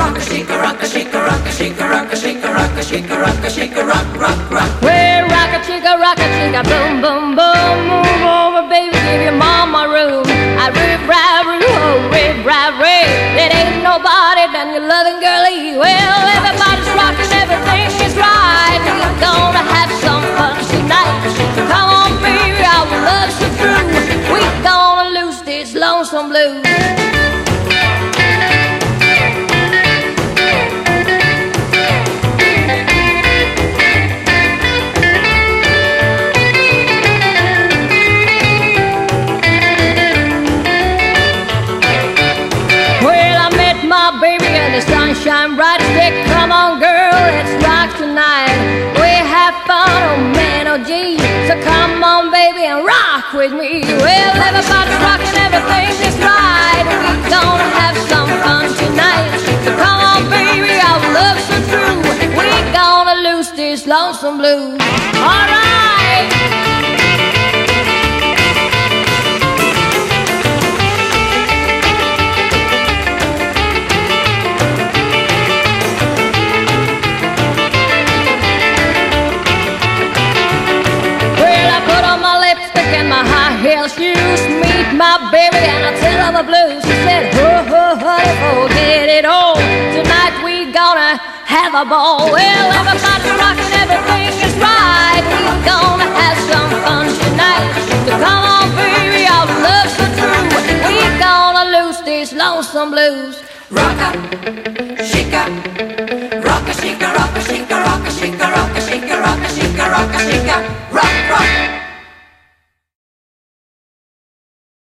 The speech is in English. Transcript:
rock a shake a rock a shake a rock a shake a rock a shake a rock a shake a rock a shake a rock rock rock. Well, rock a chica, boom boom boom, move over, baby, give your mama room. I rip rap room, rip rap rip. It ain't nobody done your loving girlie. Well, everybody's rocking, everything is right. We're gonna have some fun tonight. Come on, baby, our love's so true. We're gonna lose this lonesome blues. Baby, and the sunshine bright as day. Come on, girl, let's rock tonight. We have fun, oh man, oh gee. So come on, baby, and rock with me. Well, everybody's rocking, everything is right. We're gonna have some fun tonight. So come on, baby, our love's so true. We're gonna lose this lonesome blues. All right. Shoes, meet my baby and I tell her the blues. She said, ho, ho, honey, forget it all. Tonight we gonna have a ball. Well, everybody's rocking, everything is right. We're gonna have some fun tonight. So come on, baby, our love's so true. We're gonna lose these lonesome blues. Rock a, shake a, rock a, shake a, rock a, shake a, rock a, shake a, rock a, shake a, rock a, shake a, rock a, shake a, rock, rock.